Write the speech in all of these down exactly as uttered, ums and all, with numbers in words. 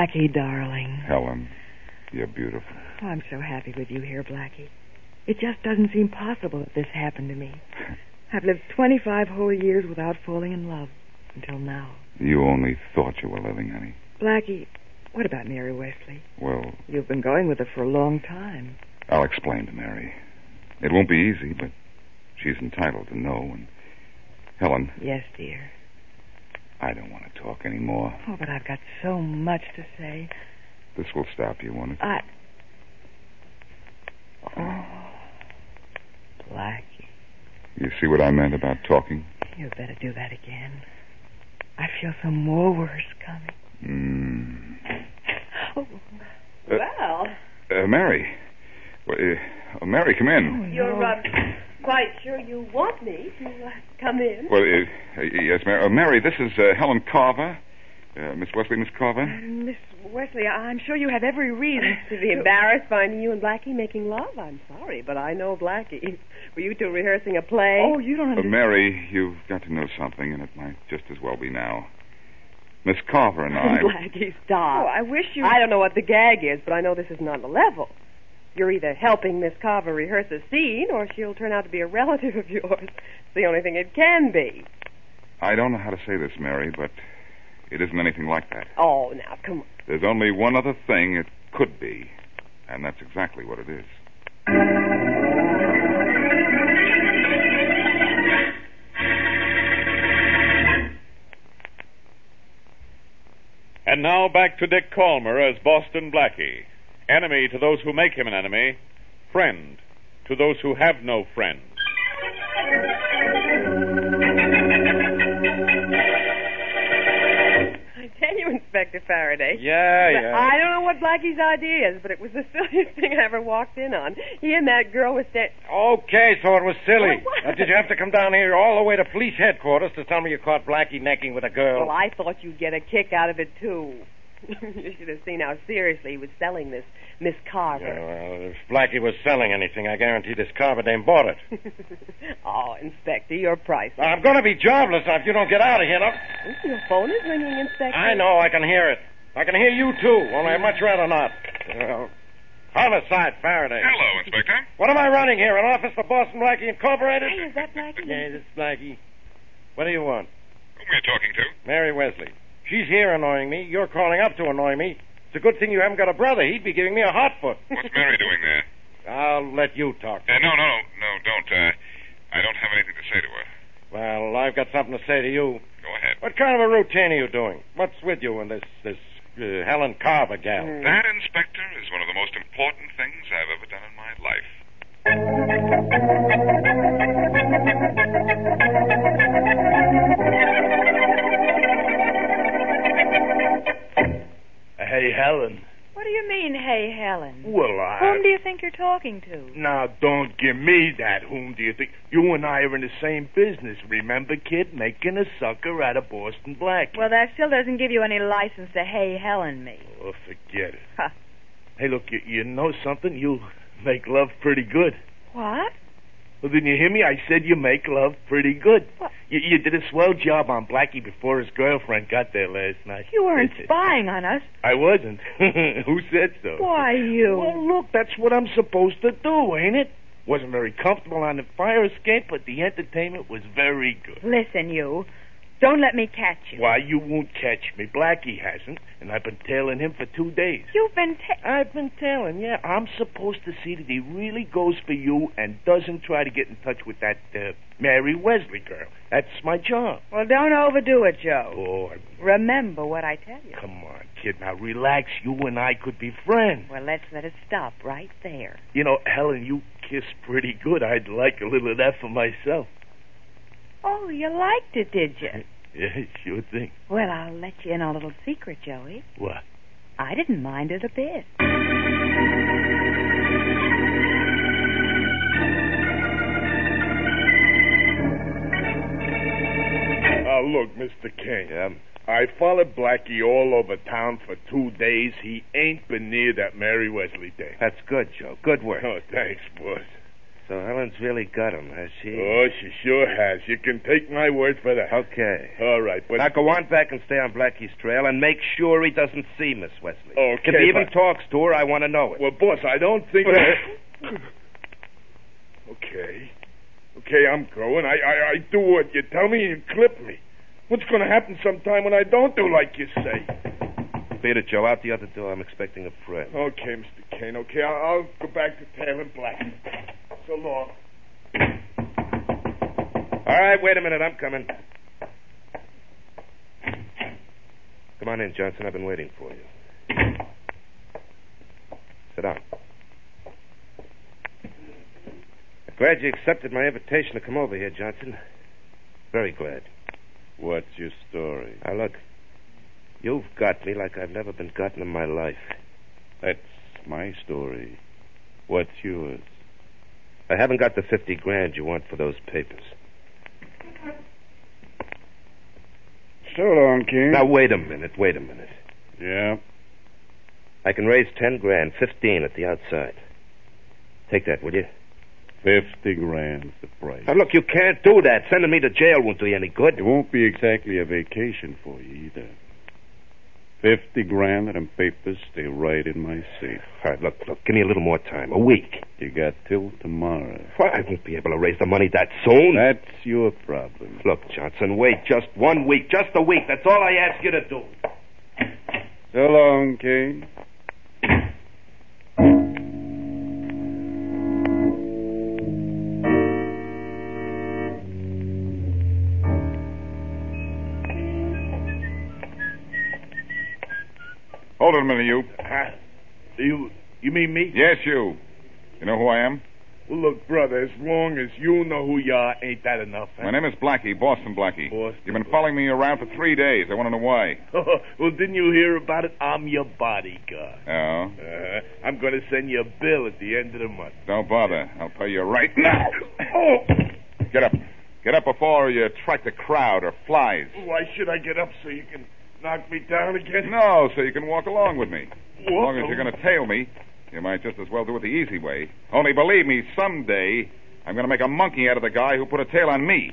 Blackie, darling. Helen, you're beautiful. Oh, I'm so happy with you here, Blackie. It just doesn't seem possible that this happened to me. I've lived twenty-five whole years without falling in love until now. You only thought you were living, honey. Blackie, what about Mary Wesley? Well, You've been going with her for a long time. I'll explain to Mary. It won't be easy, but she's entitled to know. And Helen. Yes, dear. I don't want to talk anymore. Oh, but I've got so much to say. This will stop you, won't it? I... Oh, Blackie. You see what I meant about talking? You better do that again. I feel some more worse coming. Mm. Oh, well. Uh, Mary. Well, uh, Mary, come in. Oh, no. You're uh, quite sure you want me to uh, come in? Well, uh, yes, Mary. Uh, Mary, this is uh, Helen Carver. Uh, Miss Wesley, Miss Carver. Uh, Miss Wesley, I'm sure you have every reason to be embarrassed finding you and Blackie making love. I'm sorry, but I know Blackie. Were you two rehearsing a play? Oh, you don't Uh, understand. Mary, you've got to know something, and it might just as well be now. Miss Carver and I... Blackie, stop. Oh, I wish you... I don't know what the gag is, but I know this isn't on the level. You're either helping Miss Carver rehearse a scene, or she'll turn out to be a relative of yours. It's the only thing it can be. I don't know how to say this, Mary, but it isn't anything like that. Oh, now, come on. There's only one other thing it could be, and that's exactly what it is. And now back to Dick Calmer as Boston Blackie. Enemy to those who make him an enemy. Friend to those who have no friends. I tell you, Inspector Faraday. Yeah, yeah. I don't know what Blackie's idea is, but it was the silliest thing I ever walked in on. He and that girl was standing... Okay, so it was silly. Well, what? Now, did you have to come down here all the way to police headquarters to tell me you caught Blackie necking with a girl? Well, I thought you'd get a kick out of it, too. You should have seen how seriously he was selling this Miss Carver. Yeah, well, if Blackie was selling anything, I guarantee this Carver dame bought it. Oh, Inspector, you're priceless. I'm going to be jobless if you don't get out of here now. Your phone is ringing, Inspector. I know, I can hear it. I can hear you, too, only I'd much rather not. Well, homicide, Faraday. Hello, Inspector. What am I running here, an office for Boston Blackie Incorporated? Hey, is that Blackie? Yeah, this is Blackie. What do you want? Whom are you talking to? Mary Wesley. She's here annoying me. You're calling up to annoy me. It's a good thing you haven't got a brother. He'd be giving me a hot foot. What's Mary doing there? I'll let you talk. Uh, no, no, no, don't. Uh, I don't have anything to say to her. Well, I've got something to say to you. Go ahead. What kind of a routine are you doing? What's with you and this this uh, Helen Carver gal? Mm. That, Inspector, is one of the most important things I've ever done in my life. Hey, Helen. What do you mean, hey, Helen? Well, I... Whom do you think you're talking to? Now, don't give me that. Whom do you think? You and I are in the same business. Remember, kid? Making a sucker out of Boston Blackie. Well, that still doesn't give you any license to hey, Helen me. Oh, forget it. Huh. Hey, look, you, you know something? You make love pretty good. What? Well, didn't you hear me? I said you make love pretty good. What? You, you did a swell job on Blackie before his girlfriend got there last night. You weren't spying on us. I wasn't. Who said so? Why, you... Well, look, that's what I'm supposed to do, ain't it? Wasn't very comfortable on the fire escape, but the entertainment was very good. Listen, you. Don't let me catch you. Why, you won't catch me. Blackie hasn't, and I've been tailing him for two days. You've been... Ta- I've been tailing, yeah. I'm supposed to see that he really goes for you and doesn't try to get in touch with that uh, Mary Wesley girl. That's my job. Well, don't overdo it, Joe. Oh, I... Remember what I tell you. Come on, kid. Now, relax. You and I could be friends. Well, let's let it stop right there. You know, Helen, you kiss pretty good. I'd like a little of that for myself. Oh, you liked it, did you? Yeah, sure thing. Well, I'll let you in on a little secret, Joey. What? I didn't mind it a bit. Uh, look, Mister King. Yeah? I followed Blackie all over town for two days. He ain't been near that Mary Wesley thing. That's good, Joe. Good work. Oh, thanks, boss. So Helen's really got him, has she? Oh, she sure has. You can take my word for that. Okay. All right, but... Now go on back and stay on Blackie's trail and make sure he doesn't see Miss Wesley. Okay, If he even but- talks to her, I want to know it. Well, boss, I don't think... Okay. Okay, I'm going. I, I, I do what you tell me and you clip me. What's going to happen sometime when I don't do like you say? Beat it, Joe. Out the other door. I'm expecting a friend. Okay, Mister Kane. Okay, I'll, I'll go back to Taylor Black. So long. All right, wait a minute. I'm coming. Come on in, Johnson. I've been waiting for you. Sit down. I'm glad you accepted my invitation to come over here, Johnson. Very glad. What's your story? Now, look. You've got me like I've never been gotten in my life. That's my story. What's yours? I haven't got the fifty grand you want for those papers. So long, King. Now, wait a minute, wait a minute. Yeah? I can raise ten grand, fifteen at the outside. Take that, will you? Fifty grand's the price. Now, look, you can't do that. Sending me to jail won't do you any good. It won't be exactly a vacation for you either. Fifty grand and them papers stay right in my safe. All right, look, look, give me a little more time. A week. You got till tomorrow. Well, I won't be able to raise the money that soon. That's your problem. Look, Johnson, wait just one week. Just a week. That's all I ask you to do. So long, King. Hold it a minute, you. Huh? You, you mean me? Yes, you. You know who I am? Well, look, brother, as long as you know who you are, ain't that enough? Huh? My name is Blackie, Boston Blackie. Boston You've been following me around for three days. I want to know why. Well, didn't you hear about it? I'm your bodyguard. Oh? Uh, I'm going to send you a bill at the end of the month. Don't bother. I'll pay you right now. Oh! Get up. Get up before you attract a crowd or flies. Why should I get up so you can knock me down again? No, so you can walk along with me. As Walk long as you're going to tail me, you might just as well do it the easy way. Only believe me, someday I'm going to make a monkey out of the guy who put a tail on me.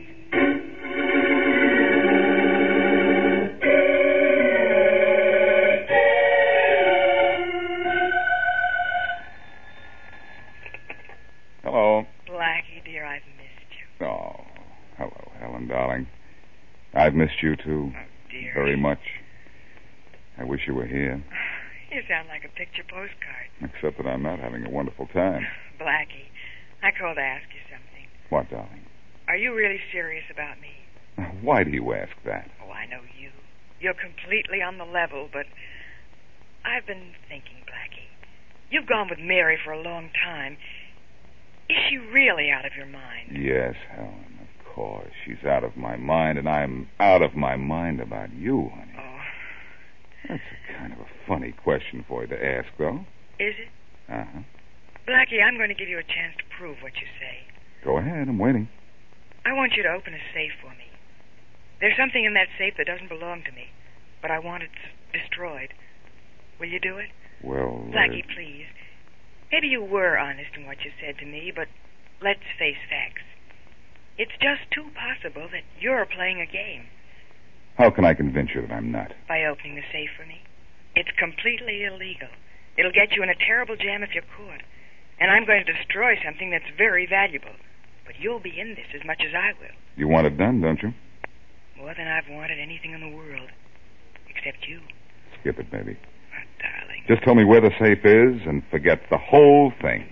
Hello. Blackie, dear, I've missed you. Oh, hello, Helen, darling. I've missed you, too. Oh, dear. Very much. I wish you were here. You sound like a picture postcard. Except that I'm not having a wonderful time. Blackie, I called to ask you something. What, darling? Are you really serious about me? Why do you ask that? Oh, I know you. You're completely on the level, but I've been thinking, Blackie. You've gone with Mary for a long time. Is she really out of your mind? Yes, Helen, of course. She's out of my mind, and I'm out of my mind about you, honey. Oh. That's a kind of a funny question for you to ask, though. Is it? Uh-huh. Blackie, I'm going to give you a chance to prove what you say. Go ahead, I'm waiting. I want you to open a safe for me. There's something in that safe that doesn't belong to me, but I want it destroyed. Will you do it? Well, Blackie, uh... please. Maybe you were honest in what you said to me, but let's face facts. It's just too possible that you're playing a game. How can I convince you that I'm not? By opening the safe for me. It's completely illegal. It'll get you in a terrible jam if you're caught. And I'm going to destroy something that's very valuable. But you'll be in this as much as I will. You want it done, don't you? More than I've wanted anything in the world. Except you. Skip it, baby. Oh, darling. Just tell me where the safe is and forget the whole thing.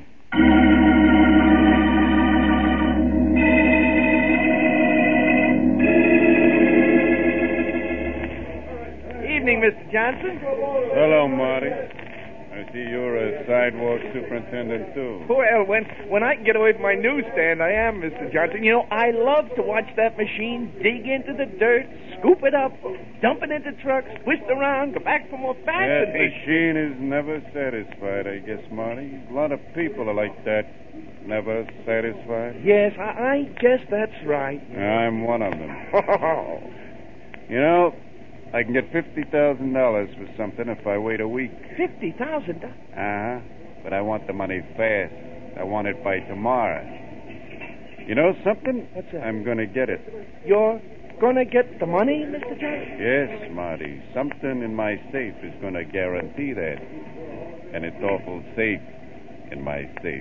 Evening, Mister Johnson. Hello, Marty. I see you're a sidewalk superintendent, too. Well, when when I can get away from my newsstand, I am, Mister Johnson. You know, I love to watch that machine dig into the dirt, scoop it up, dump it into trucks, twist around, go back for more fat. That and- machine is never satisfied, I guess, Marty. A lot of people are like that. Never satisfied. Yes, I, I guess that's right. I'm one of them. You know, I can get fifty thousand dollars for something if I wait a week. Fifty thousand. Uh-huh. But I want the money fast. I want it by tomorrow. You know something? What's that? I'm going to get it. You're gonna get the money, Mister Johnson? Yes, Marty. Something in my safe is going to guarantee that. And it's awful safe in my safe.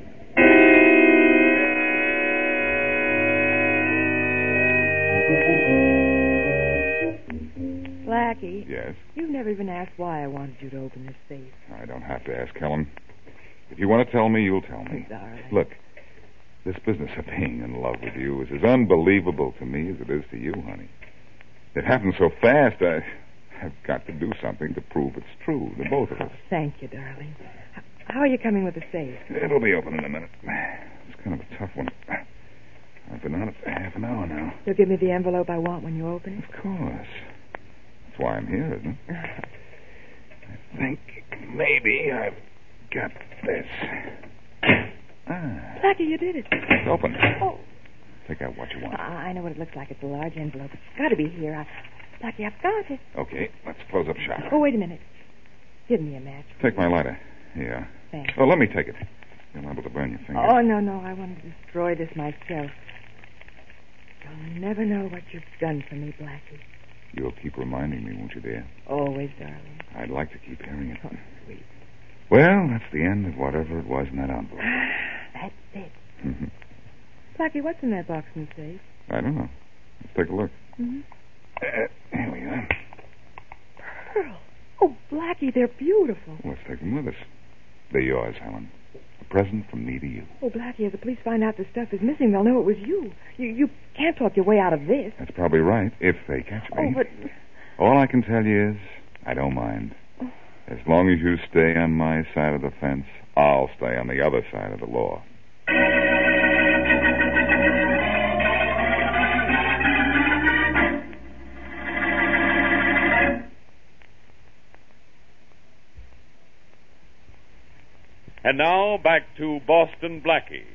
Blackie. Yes? You've never even asked why I wanted you to open this safe. I don't have to ask, Helen. If you want to tell me, you'll tell me. Darling. Look, this business of being in love with you is as unbelievable to me as it is to you, honey. It happened so fast, I, I've got to do something to prove it's true to both of us. Oh, thank you, darling. H- How are you coming with the safe? It'll be open in a minute. It's kind of a tough one. I've been on it for half an hour now. You'll give me the envelope I want when you open it? Of course. That's why I'm here, isn't it? I think maybe I've got this. Ah. Blackie, you did it. It's open. Oh. Take out what you want. I I know what it looks like. It's a large envelope. It's got to be here. I... Blackie, I've got it. Okay, let's close up shop. Oh, wait a minute. Give me a match. Take my lighter. Yeah. Thanks. Oh, let me take it. You're liable to burn your finger. Oh, no, no. I want to destroy this myself. You'll never know what you've done for me, Blackie. You'll keep reminding me, won't you, dear? Always, darling. I'd like to keep hearing it. Oh, sweet. Well, that's the end of whatever it was in that envelope. That's it. Mm-hmm. Blackie, what's in that box in the safe? I don't know. Let's take a look. Mm-hmm. Uh, here we are. Pearls. Oh, Blackie, they're beautiful. Let's take them with us. They're yours, Helen. A present from me to you. Oh, Blackie, if the police find out the stuff is missing, they'll know it was you. You you can't talk your way out of this. That's probably right, if they catch me. Oh, but... All I can tell you is, I don't mind. Oh. As long as you stay on my side of the fence, I'll stay on the other side of the law. And now, back to Boston Blackie.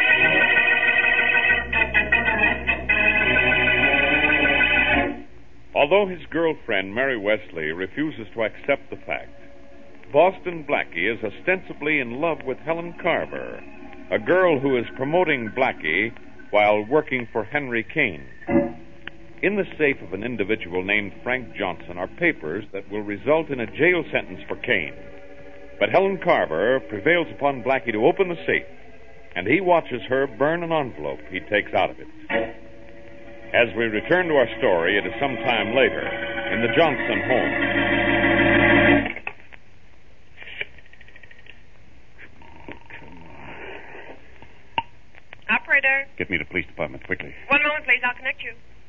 Although his girlfriend, Mary Wesley, refuses to accept the fact, Boston Blackie is ostensibly in love with Helen Carver, a girl who is promoting Blackie while working for Henry Kane. In the safe of an individual named Frank Johnson are papers that will result in a jail sentence for Kane. But Helen Carver prevails upon Blackie to open the safe, and he watches her burn an envelope he takes out of it. As we return to our story, it is some time later in the Johnson home. Operator. Get me to the police department quickly. One moment, please. I'll connect you.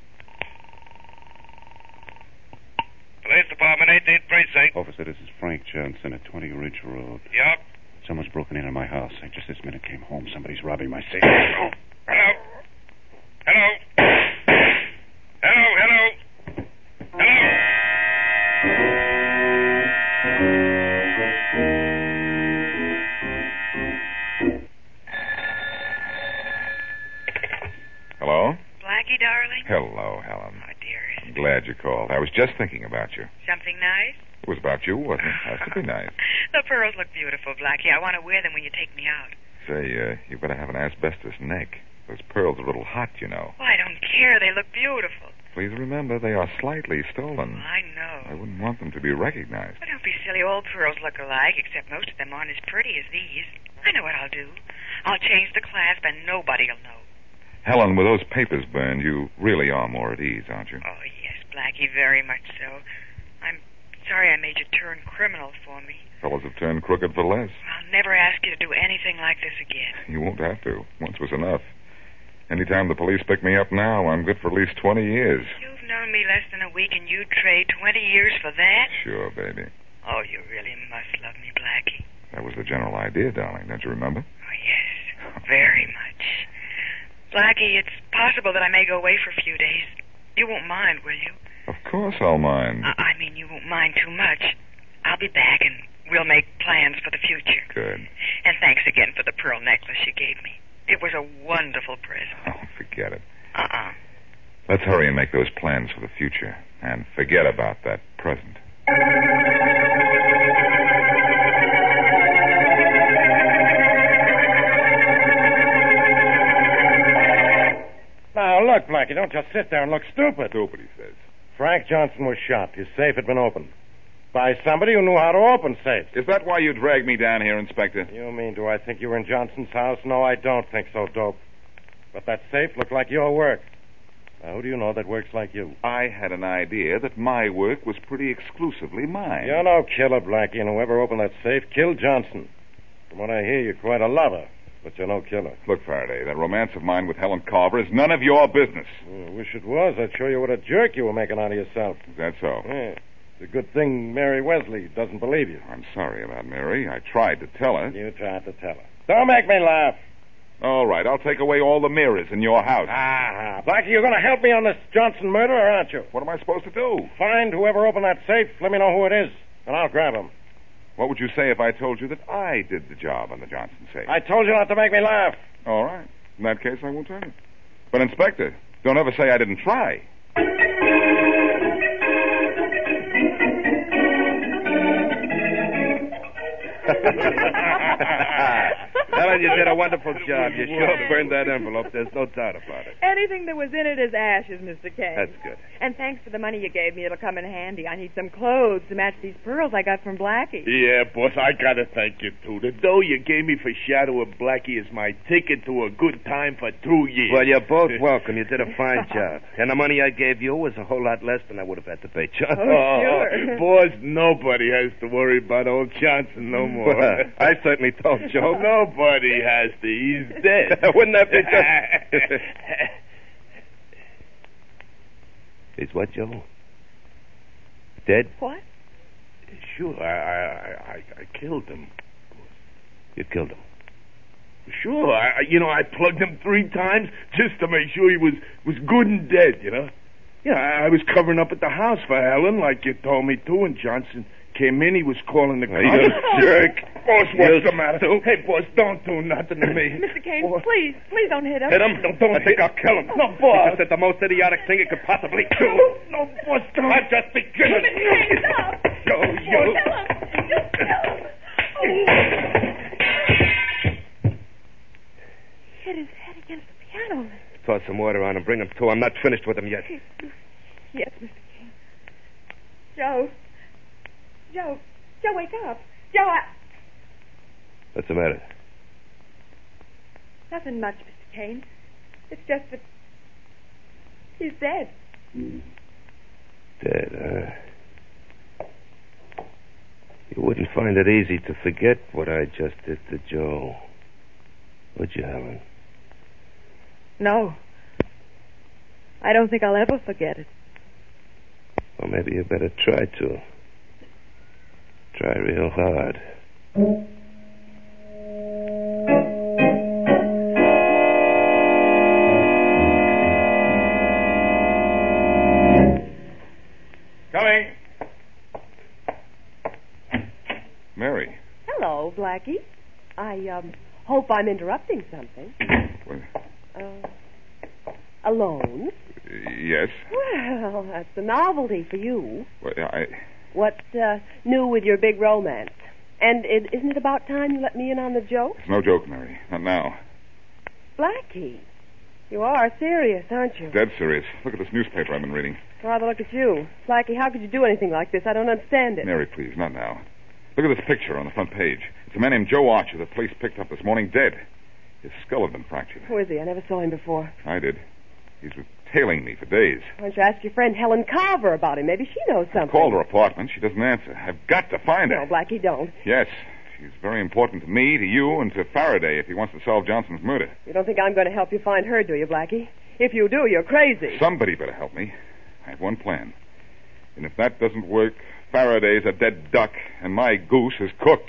Police Department, eighteenth Precinct. Officer, this is Frank Johnson at twenty Ridge Road. Yep. Someone's broken into my house. I just this minute came home. Somebody's robbing my safe. Oh, hello. Hello. Hello, hello. Hello. Hello? Blackie, darling? Hello, Helen. Oh, dearest. I'm glad you called. I was just thinking about you. Something nice? It was about you, wasn't it? Has to be nice. The pearls look beautiful, Blackie. I want to wear them when you take me out. Say, uh, you better have an asbestos neck. Those pearls are a little hot, you know. Oh, I don't care. They look beautiful. Please remember, they are slightly stolen. I know. I wouldn't want them to be recognized. But don't be silly. All pearls look alike, except most of them aren't as pretty as these. I know what I'll do. I'll change the clasp, and nobody'll know. Helen, with those papers burned, you really are more at ease, aren't you? Oh, yes, Blackie, very much so. I'm sorry I made you turn criminal for me. Fellows have turned crooked for less. I'll never ask you to do anything like this again. You won't have to. Once was enough. Anytime the police pick me up now, I'm good for at least twenty years. You've known me less than a week, and you'd trade twenty years for that? Sure, baby. Oh, you really must love me, Blackie. That was the general idea, darling. Don't you remember? Oh, yes, very much. Blackie, it's possible that I may go away for a few days. You won't mind, will you? Of course I'll mind. I, I mean, you won't mind too much. I'll be back, and we'll make plans for the future. Good. And thanks again for the pearl necklace you gave me. It was a wonderful present. Oh, forget it. Uh-uh. Let's hurry and make those plans for the future. And forget about that present. Look, Blackie, don't just sit there and look stupid. Stupid, he says. Frank Johnson was shot. His safe had been opened. By somebody who knew how to open safes. Is that why you dragged me down here, Inspector? You mean, do I think you were in Johnson's house? No, I don't think so, Dope. But that safe looked like your work. Now, who do you know that works like you? I had an idea that my work was pretty exclusively mine. You're no killer, Blackie, and whoever opened that safe killed Johnson. From what I hear, you're quite a lover, but you're no killer. Look, Faraday, that romance of mine with Helen Carver is none of your business. I wish it was. I'd show you what a jerk you were making out of yourself. Is that so? Yeah. It's a good thing Mary Wesley doesn't believe you. I'm sorry about Mary. I tried to tell her. You tried to tell her. Don't make me laugh. All right, I'll take away all the mirrors in your house. Ah, Blackie, you're going to help me on this Johnson murder, or aren't you? What am I supposed to do? Find whoever opened that safe, let me know who it is, and I'll grab him. What would you say if I told you that I did the job on the Johnson safe? I told you not to make me laugh. All right. In that case, I won't tell you. But, Inspector, don't ever say I didn't try. Helen, you did a wonderful job. You sure burned that envelope. There's no doubt about it. Anything that was in it is ashes, Mister Kane. That's good. And thanks for the money you gave me. It'll come in handy. I need some clothes to match these pearls I got from Blackie. Yeah, boss, I gotta thank you, too. The dough you gave me for Shadow and Blackie is my ticket to a good time for two years. Well, you're both welcome. You did a fine job. And the money I gave you was a whole lot less than I would have had to pay John. Oh, sure. Boss, nobody has to worry about old Johnson no more. Well, I certainly don't, Joe. Nobody has to. He's dead. Wouldn't that be just... Is what, Joe? Dead? What? Sure, I, I, I, I killed him. You killed him? Sure, I, you know, I plugged him three times just to make sure he was, was good and dead, you know? Yeah, I, I was covering up at the house for Helen, like you told me to, and Johnson came in. He was calling the cops. You jerk. Boss, what's You the matter? Hey, boss, don't do nothing to me. Mister Kane, please, please don't hit him. Hit him? Don't, don't I think hit. I'll kill him. No, boss. I said the most idiotic thing you could possibly do. No, no, boss, don't. I'm just beginning. Mister Kane, stop. Go, you. Kill him. Just kill him. Oh. Hit his head against the piano. Toss some water on him. Bring him to. I'm not finished with him yet. Yes, Mister Kane. Joe. Joe. Joe, wake up. Joe, I... What's the matter? Nothing much, Mister Kane. It's just that... he's dead. Dead, huh? You wouldn't find it easy to forget what I just did to Joe. Would you, Helen? No. I don't think I'll ever forget it. Well, maybe you better try to. Try real hard. Coming. Mary. Hello, Blackie. I, um, hope I'm interrupting something. Well, Uh, alone? yes. Well, that's a novelty for you. Well, I... What's uh, new with your big romance? And it, isn't it about time you let me in on the joke? It's no joke, Mary. Not now. Blackie, you are serious, aren't you? Dead serious. Look at this newspaper I've been reading. Rather look at you. Blackie, how could you do anything like this? I don't understand it. Mary, please, not now. Look at this picture on the front page. It's a man named Joe Archer the police picked up this morning dead. His skull had been fractured. Who is he? I never saw him before. I did. He's been tailing me for days. Why don't you ask your friend Helen Carver about him? Maybe she knows something. I called her apartment. She doesn't answer. I've got to find her. No, Blackie, don't. Yes. She's very important to me, to you, and to Faraday if he wants to solve Johnson's murder. You don't think I'm going to help you find her, do you, Blackie? If you do, you're crazy. Somebody better help me. I have one plan. And if that doesn't work, Faraday's a dead duck, and my goose is cooked.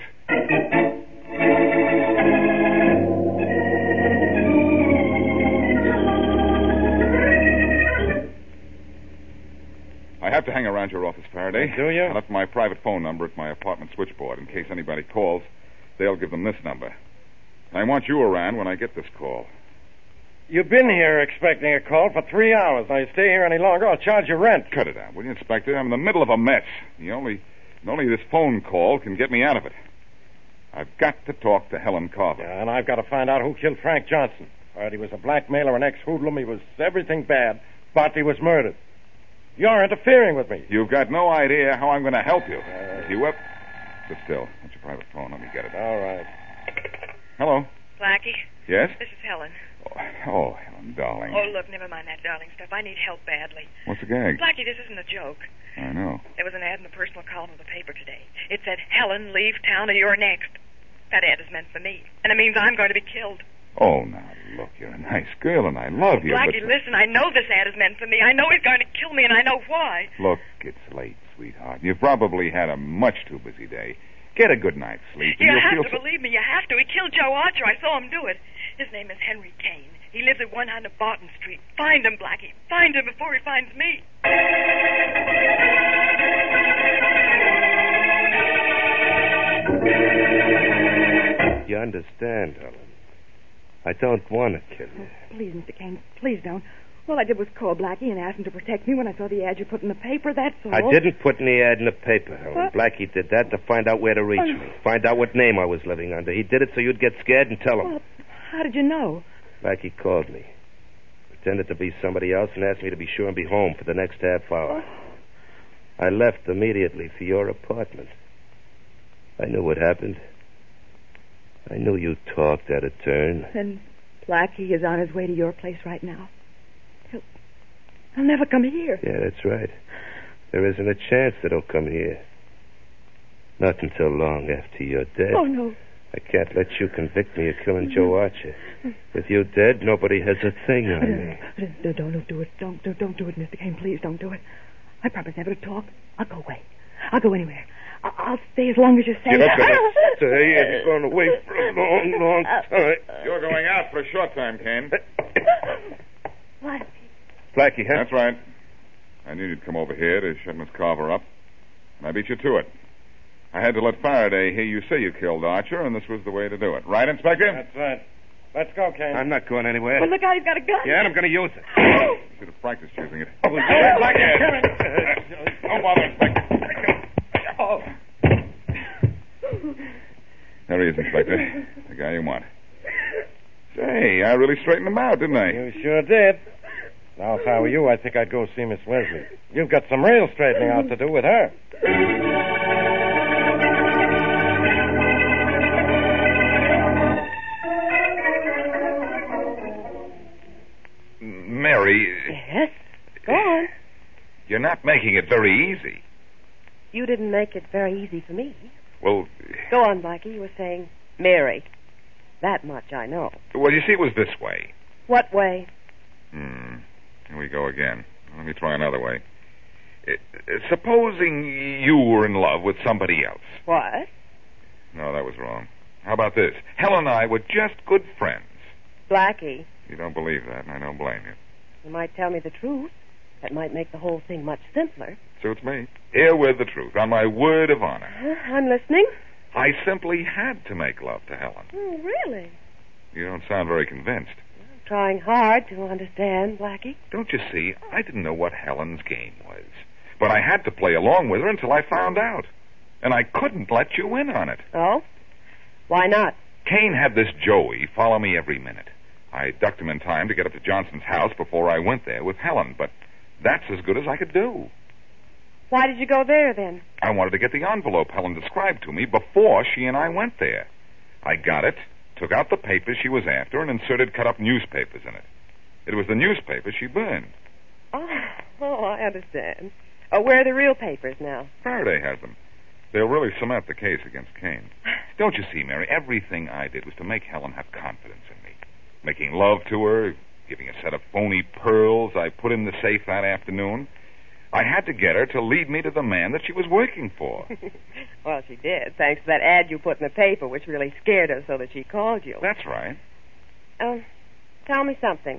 I have to hang around your office, Faraday. Do you? I left my private phone number at my apartment switchboard. In case anybody calls, they'll give them this number. I want you around when I get this call. You've been here expecting a call for three hours. Now, you stay here any longer, I'll charge you rent. Cut it out, will you, Inspector? I'm in the middle of a mess. The only, only this phone call can get me out of it. I've got to talk to Helen Carver. Yeah, and I've got to find out who killed Frank Johnson. All right, he was a blackmailer, an ex-hoodlum. He was everything bad, but he was murdered. You're interfering with me. You've got no idea how I'm going to help you. Uh, you up? But still, that's your private phone. Let me get it. All right. Hello? Blackie? Yes? This is Helen. Oh, oh, Helen, darling. Oh, look, never mind that darling stuff. I need help badly. What's the gag? Blackie, this isn't a joke. I know. There was an ad in the personal column of the paper today. It said, Helen, leave town or you're next. That ad is meant for me, and it means I'm going to be killed. Oh, now, look, you're a nice girl, and I love you, Blackie, but... listen, I know this ad is meant for me. I know he's going to kill me, and I know why. Look, it's late, sweetheart. You've probably had a much too busy day. Get a good night's sleep. You and have you'll to feel believe me. You have to. He killed Joe Archer. I saw him do it. His name is Henry Kane. He lives at one hundred Barton Street. Find him, Blackie. Find him before he finds me. You understand, Helen. I don't want to kill you. Oh, please, Mister Kane, please don't. All I did was call Blackie and ask him to protect me when I saw the ad you put in the paper, that's all. I didn't put any ad in the paper, Helen. What? Blackie did that to find out where to reach Oh. me, find out what name I was living under. He did it so you'd get scared and tell him. Well, how did you know? Blackie called me, pretended to be somebody else, and asked me to be sure and be home for the next half hour. Oh. I left immediately for your apartment. I knew what happened. I knew you talked out of turn. And Blackie is on his way to your place right now. He'll, he'll never come here. Yeah, that's right. There isn't a chance that he'll come here. Not until long after you're dead. Oh, no. I can't let you convict me of killing Joe Archer. With you dead, nobody has a thing on me. No, don't, don't do it. Don't, don't, don't do it, Mister Kane. Please don't do it. I promise never to talk. I'll go away. I'll go anywhere. I- I'll stay as long as you say. You're not going to stay. You're going away for a long, long time. You're going out for a short time, Kane. What? Blackie, huh? That's right. I knew you'd come over here to shut Miss Carver up, and I beat you to it. I had to let Faraday hear you say you killed Archer, and this was the way to do it. Right, Inspector? That's right. Let's go, Kane. I'm not going anywhere. Well, look out, he's got a gun. Yeah, and I'm going to use it. You should have practiced using it. Oh, yeah, Blackie! Don't bother, Inspector. Oh. There he is, Inspector. The guy you want. Say, I really straightened him out, didn't I? You sure did. Now, if I were you, I think I'd go see Miss Wesley. You've got some real straightening out to do with her. Mary. Yes? Go on. You're not making it very easy. You didn't make it very easy for me. Well, Go on, Blackie. You were saying Mary. That much I know. well, you see, it was this way. What way? Hmm. Here we go again. Let me try another way. Uh, supposing you were in love with somebody else. What? No, that was wrong. How about this? Helen and I were just good friends. Blackie, You don't believe that, and I don't blame you. you might tell me the truth. That might make the whole thing much simpler. Suits me. Here with the truth, on my word of honor. Uh, I'm listening. I simply had to make love to Helen. Oh, really? You don't sound very convinced. I'm trying hard to understand, Blackie. Don't you see? I didn't know what Helen's game was. But I had to play along with her until I found out. And I couldn't let you in on it. Oh? Why not? Kane had this Joey follow me every minute. I ducked him in time to get up to Johnson's house before I went there with Helen, but that's as good as I could do. Why did you go there, then? I wanted to get the envelope Helen described to me before she and I went there. I got it, took out the papers she was after, and inserted cut-up newspapers in it. It was the newspapers she burned. Oh, oh I understand. Oh, where are the real papers now? Faraday has them. They'll really cement the case against Kane. Don't you see, Mary, everything I did was to make Helen have confidence in me. Making love to her, giving a set of phony pearls I put in the safe that afternoon. I had to get her to lead me to the man that she was working for. Well, she did, thanks to that ad you put in the paper, which really scared her so that she called you. That's right. Um, tell me something.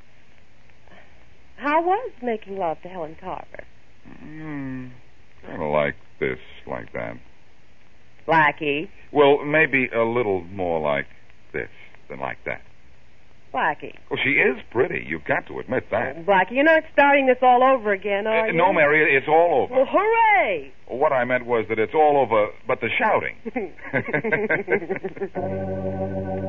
How was making love to Helen Carver? Mm, kind of like this, like that. Blackie. Well, maybe a little more like this than like that. Blackie. Well, she is pretty. You've got to admit that. Oh, Blackie, you're not starting this all over again, are Uh, you? no, Mary, it's all over. Well, hooray! What I meant was that it's all over, but the shouting.